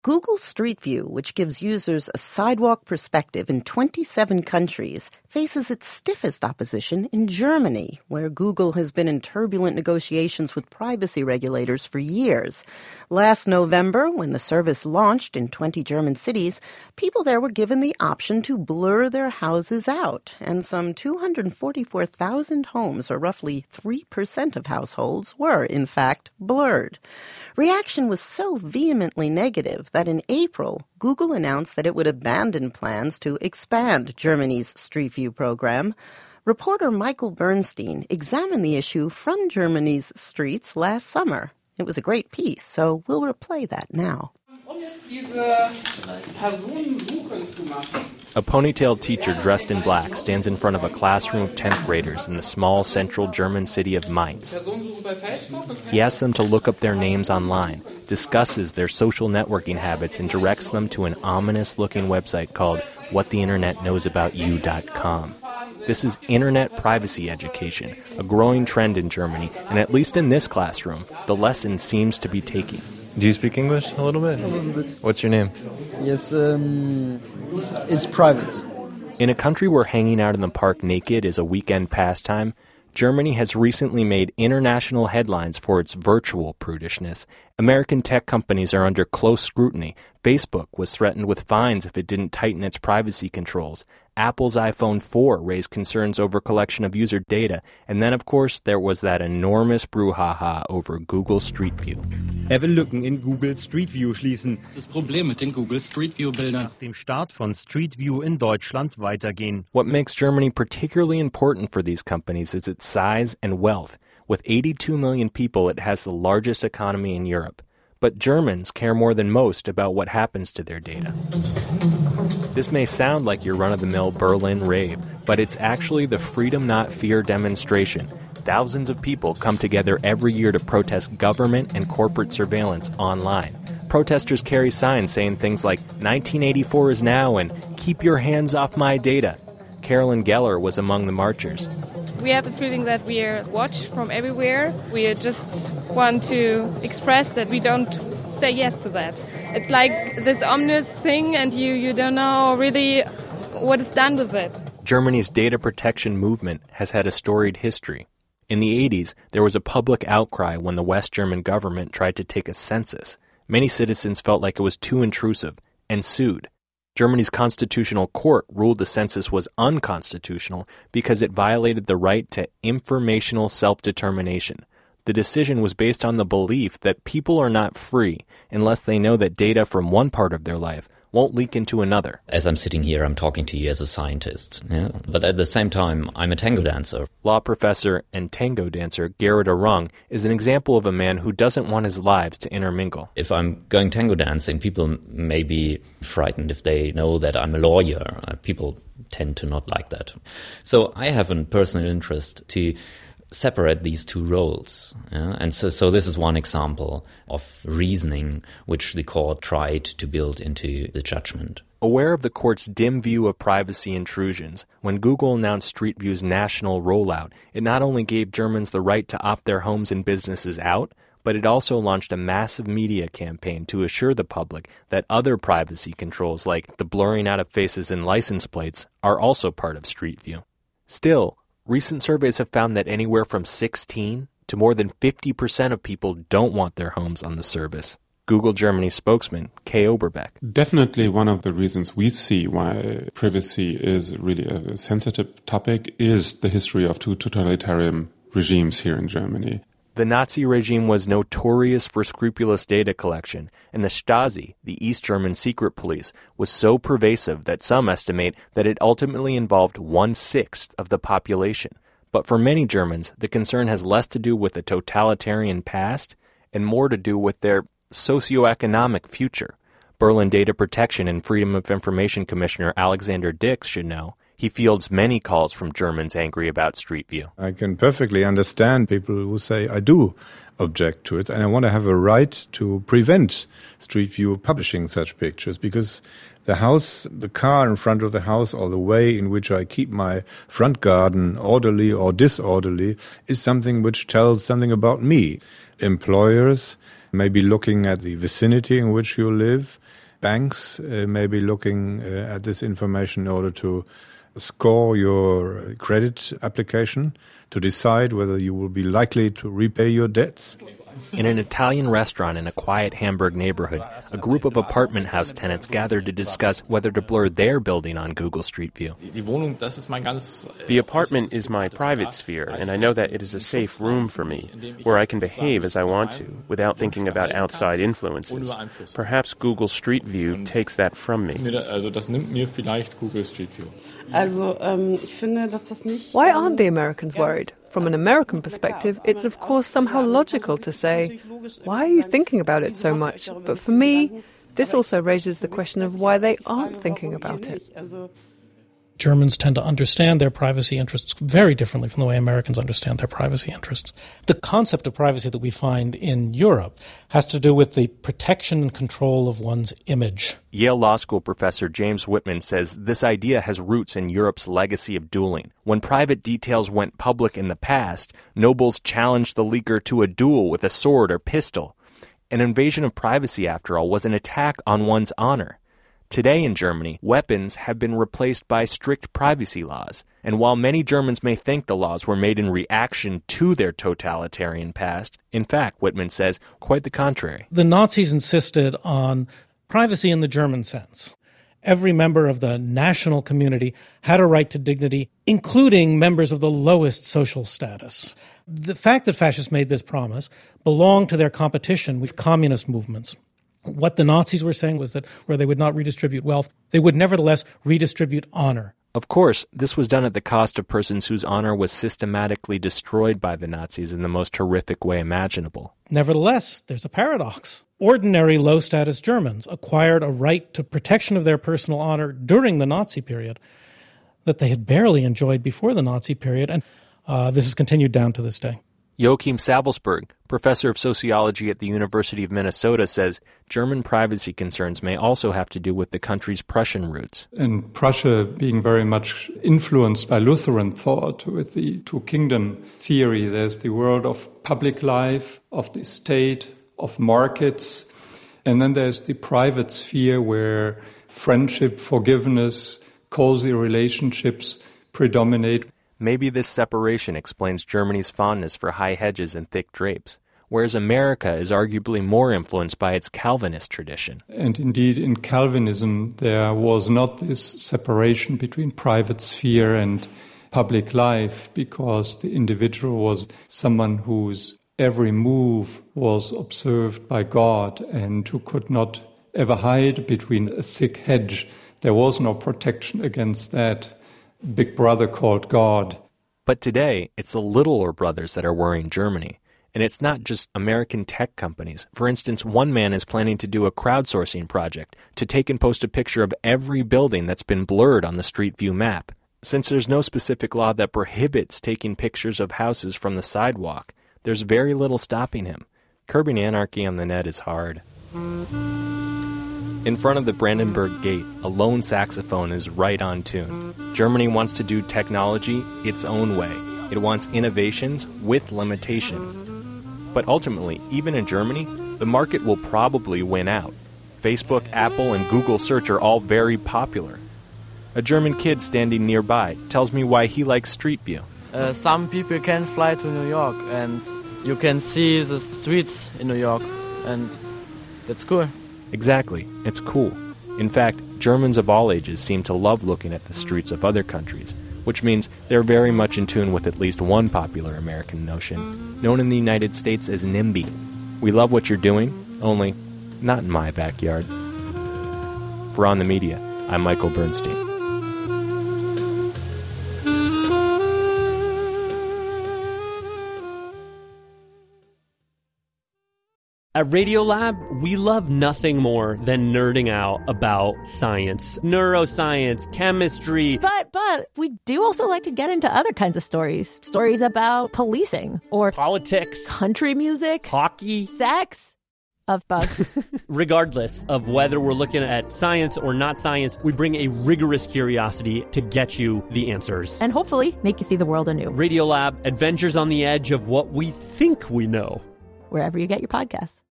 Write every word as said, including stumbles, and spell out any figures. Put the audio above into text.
Google Street View, which gives users a sidewalk perspective in twenty-seven countries, faces its stiffest opposition in Germany, where Google has been in turbulent negotiations with privacy regulators for years. Last November, when the service launched in twenty German cities, people there were given the option to blur their houses out, and some two hundred forty-four thousand homes, or roughly three percent of households, were, in fact, blurred. Reaction was so vehemently negative that in April, Google announced that it would abandon plans to expand Germany's Street View program. Reporter Michael Bernstein examined the issue from Germany's streets last summer. It was a great piece, so we'll replay that now. A ponytailed teacher dressed in black stands in front of a classroom of tenth graders in the small central German city of Mainz. He asks them to look up their names online, discusses their social networking habits, and directs them to an ominous-looking website called what the internet knows about you dot com. This is internet privacy education, a growing trend in Germany, and at least in this classroom, the lesson seems to be taking. Do you speak English a little bit? A little bit. What's your name? Yes, um, it's private. In a country where hanging out in the park naked is a weekend pastime, Germany has recently made international headlines for its virtual prudishness. American tech companies are under close scrutiny. Facebook was threatened with fines if it didn't tighten its privacy controls. Apple's iPhone four raised concerns over collection of user data. And then, of course, there was that enormous brouhaha over Google Street View. Er will Lücken in Google Street View schließen. Das Problem mit den Google Street View Bildern. Nach dem Start von Street View in Deutschland weitergehen. What makes Germany particularly important for these companies is its size and wealth. With eighty-two million people, it has the largest economy in Europe. But Germans care more than most about what happens to their data. This may sound like your run-of-the-mill Berlin rave, but it's actually the Freedom Not Fear demonstration. Thousands of people come together every year to protest government and corporate surveillance online. Protesters carry signs saying things like, nineteen eighty-four is now, and keep your hands off my data. Carolyn Geller was among the marchers. We have the feeling that we are watched from everywhere. We just want to express that we don't say yes to that. It's like this ominous thing, and you, you don't know really what is done with it. Germany's data protection movement has had a storied history. In the eighties, there was a public outcry when the West German government tried to take a census. Many citizens felt like it was too intrusive and sued. Germany's constitutional court ruled the census was unconstitutional because it violated the right to informational self-determination. The decision was based on the belief that people are not free unless they know that data from one part of their life won't leak into another. As I'm sitting here, I'm talking to you as a scientist, yeah? But at the same time, I'm a tango dancer. Law professor and tango dancer Gerrit Arung is an example of a man who doesn't want his lives to intermingle. If I'm going tango dancing, people may be frightened if they know that I'm a lawyer. Uh, people tend to not like that. So I have a personal interest to separate these two roles. Yeah? And so, so this is one example of reasoning which the court tried to build into the judgment. Aware of the court's dim view of privacy intrusions, when Google announced Street View's national rollout, it not only gave Germans the right to opt their homes and businesses out, but it also launched a massive media campaign to assure the public that other privacy controls like the blurring out of faces and license plates are also part of Street View. Still, recent surveys have found that anywhere from sixteen to more than fifty percent of people don't want their homes on the service. Google Germany spokesman Kay Oberbeck. Definitely one of the reasons we see why privacy is really a sensitive topic is the history of two totalitarian regimes here in Germany. The Nazi regime was notorious for scrupulous data collection, and the Stasi, the East German secret police, was so pervasive that some estimate that it ultimately involved one-sixth of the population. But for many Germans, the concern has less to do with the totalitarian past and more to do with their socioeconomic future. Berlin Data Protection and Freedom of Information Commissioner Alexander Dix should know. He fields many calls from Germans angry about Street View. I can perfectly understand people who say, I do object to it, and I want to have a right to prevent Street View publishing such pictures, because the house, the car in front of the house, or the way in which I keep my front garden orderly or disorderly is something which tells something about me. Employers maybe looking at the vicinity in which you live. Banks uh, may be looking uh, at this information in order to score your credit application, to decide whether you will be likely to repay your debts. In an Italian restaurant in a quiet Hamburg neighborhood, a group of apartment house tenants gathered to discuss whether to blur their building on Google Street View. The apartment is my private sphere, and I know that it is a safe room for me, where I can behave as I want to, without thinking about outside influences. Perhaps Google Street View takes that from me. Why aren't the Americans worried? From an American perspective, it's of course somehow logical to say, why are you thinking about it so much? But for me, this also raises the question of why they aren't thinking about it. Germans tend to understand their privacy interests very differently from the way Americans understand their privacy interests. The concept of privacy that we find in Europe has to do with the protection and control of one's image. Yale Law School professor James Whitman says this idea has roots in Europe's legacy of dueling. When private details went public in the past, nobles challenged the leaker to a duel with a sword or pistol. An invasion of privacy, after all, was an attack on one's honor. Today in Germany, weapons have been replaced by strict privacy laws. And while many Germans may think the laws were made in reaction to their totalitarian past, in fact, Whitman says, quite the contrary. The Nazis insisted on privacy in the German sense. Every member of the national community had a right to dignity, including members of the lowest social status. The fact that fascists made this promise belonged to their competition with communist movements. What the Nazis were saying was that where they would not redistribute wealth, they would nevertheless redistribute honor. Of course, this was done at the cost of persons whose honor was systematically destroyed by the Nazis in the most horrific way imaginable. Nevertheless, there's a paradox. Ordinary low-status Germans acquired a right to protection of their personal honor during the Nazi period that they had barely enjoyed before the Nazi period, and uh, this has continued down to this day. Joachim Savelsberg, professor of sociology at the University of Minnesota, says German privacy concerns may also have to do with the country's Prussian roots. In Prussia being very much influenced by Lutheran thought with the two-kingdom theory, there's the world of public life, of the state, of markets, and then there's the private sphere where friendship, forgiveness, cozy relationships predominate. Maybe this separation explains Germany's fondness for high hedges and thick drapes, whereas America is arguably more influenced by its Calvinist tradition. And indeed, in Calvinism, there was not this separation between private sphere and public life, because the individual was someone whose every move was observed by God and who could not ever hide between a thick hedge. There was no protection against that. Big brother called God. But today, it's the littler brothers that are worrying Germany. And it's not just American tech companies. For instance, one man is planning to do a crowdsourcing project to take and post a picture of every building that's been blurred on the Street View map. Since there's no specific law that prohibits taking pictures of houses from the sidewalk, there's very little stopping him. Curbing anarchy on the net is hard. In front of the Brandenburg Gate, a lone saxophone is right on tune. Germany wants to do technology its own way. It wants innovations with limitations. But ultimately, even in Germany, the market will probably win out. Facebook, Apple, and Google Search are all very popular. A German kid standing nearby tells me why he likes Street View. Uh, some people can fly to New York, and you can see the streets in New York, and that's cool. Exactly. It's cool. In fact, Germans of all ages seem to love looking at the streets of other countries, which means they're very much in tune with at least one popular American notion, known in the United States as NIMBY. We love what you're doing, only not in my backyard. For On the Media, I'm Michael Bernstein. At Radiolab, we love nothing more than nerding out about science, neuroscience, chemistry. But, but, we do also like to get into other kinds of stories. Stories about policing or politics, country music, hockey, sex, of bugs. Regardless of whether we're looking at science or not science, we bring a rigorous curiosity to get you the answers. And hopefully make you see the world anew. Radiolab, adventures on the edge of what we think we know. Wherever you get your podcasts.